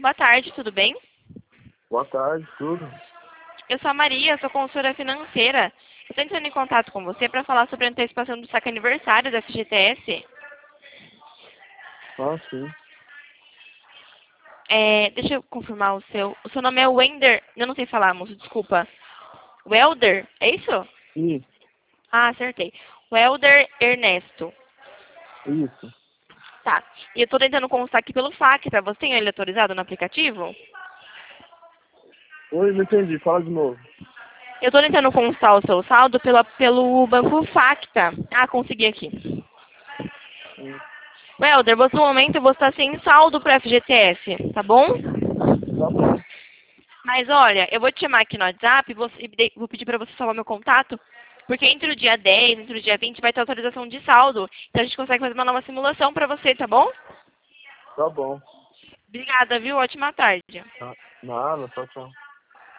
boa tarde, tudo bem? Boa tarde, tudo. Eu sou a Maria, sou consultora financeira. Eu estou entrando em contato com você para falar sobre a antecipação do saque aniversário da FGTS. Ah, sim. Deixa eu confirmar o seu. O seu nome é Wender. Eu não sei falar, moço, desculpa. Welder, é isso? Isso, Ah, acertei. Welder Ernesto. isso. Tá. E eu estou tentando constar aqui pelo FAQ, Você tem ele autorizado no aplicativo? Oi, não entendi, fala de novo. Eu estou tentando constar o seu saldo pelo Banco Facta. Ah, consegui aqui. Sim. Welder, no momento você está sem saldo para FGTS, tá bom? Tá bom, Mas olha, eu vou te chamar aqui no WhatsApp e vou pedir para você salvar meu contato, porque entre o dia 10 entre o dia 20 vai ter autorização de saldo. Então a gente consegue fazer uma nova simulação para você, tá bom? tá bom. Obrigada, viu? Ótima tarde. Nada, tchau, tchau.